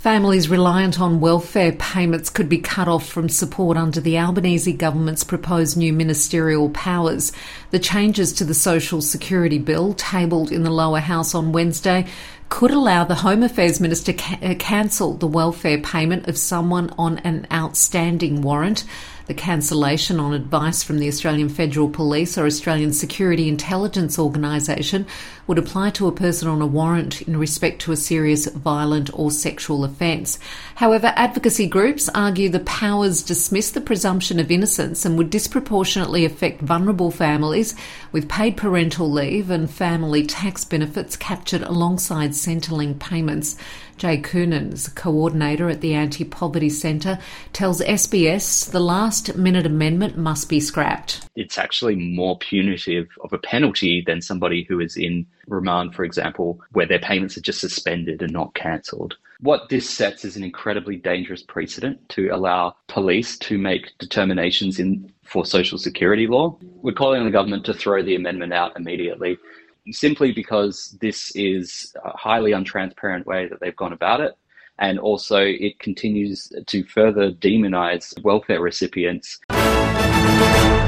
Families reliant on welfare payments could be cut off from support under the Albanese government's proposed new ministerial powers. The changes to the Social Security Bill, tabled in the lower house on Wednesday, could allow the Home Affairs Minister cancel the welfare payment of someone on an outstanding warrant. The cancellation, on advice from the Australian Federal Police or Australian Security Intelligence Organisation, would apply to a person on a warrant in respect to a serious violent or sexual offence. However, advocacy groups argue the powers dismiss the presumption of innocence and would disproportionately affect vulnerable families with paid parental leave and family tax benefits captured alongside Centrelink payments. Jay Coonan, coordinator at the Anti-Poverty Centre, tells SBS the last-minute amendment must be scrapped. It's actually more punitive of a penalty than somebody who is in remand, for example, where their payments are just suspended and not cancelled. What this sets is an incredibly dangerous precedent to allow police to make determinations for social security law. We're calling on the government to throw the amendment out immediately, simply because this is a highly untransparent way that they've gone about it. And also it continues to further demonise welfare recipients.